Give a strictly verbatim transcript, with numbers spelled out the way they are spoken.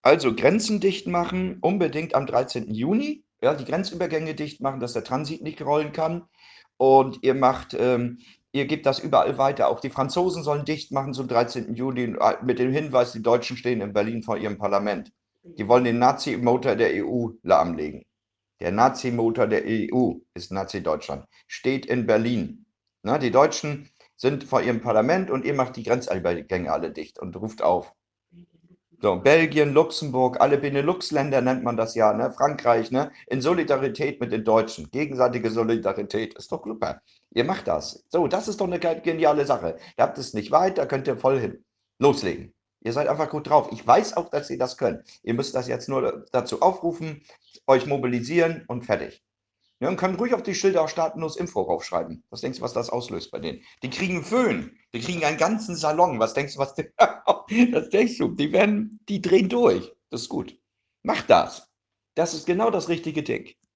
Also Grenzen dicht machen, unbedingt am dreizehnten Juni. Ja, die Grenzübergänge dicht machen, dass der Transit nicht rollen kann. Und ihr macht, ähm, ihr gebt das überall weiter. Auch die Franzosen sollen dicht machen zum dreizehnten Juni äh, mit dem Hinweis, die Deutschen stehen in Berlin vor ihrem Parlament. Die wollen den Nazi-Motor der E U lahmlegen. Der Nazi-Motor der E U ist Nazi-Deutschland, steht in Berlin. Na, die Deutschen sind vor ihrem Parlament und ihr macht die Grenzübergänge alle dicht und ruft auf. So, Belgien, Luxemburg, alle Benelux-Länder nennt man das ja, ne? Frankreich, ne? In Solidarität mit den Deutschen. Gegenseitige Solidarität. Ist doch super. Ihr macht das. So, das ist doch eine geniale Sache. Ihr habt es nicht weit, da könnt ihr voll hin. Loslegen. Ihr seid einfach gut drauf. Ich weiß auch, dass ihr das könnt. Ihr müsst das jetzt nur dazu aufrufen, euch mobilisieren und fertig. Ja, und können ruhig auf die Schilder auch staatenlos Info raufschreiben. Was denkst du, was das auslöst bei denen? Die kriegen Föhn. Die kriegen einen ganzen Salon. Was denkst du, was die, das denkst du? Die werden, die drehen durch. Das ist gut. Macht das. Das ist genau das richtige Ding.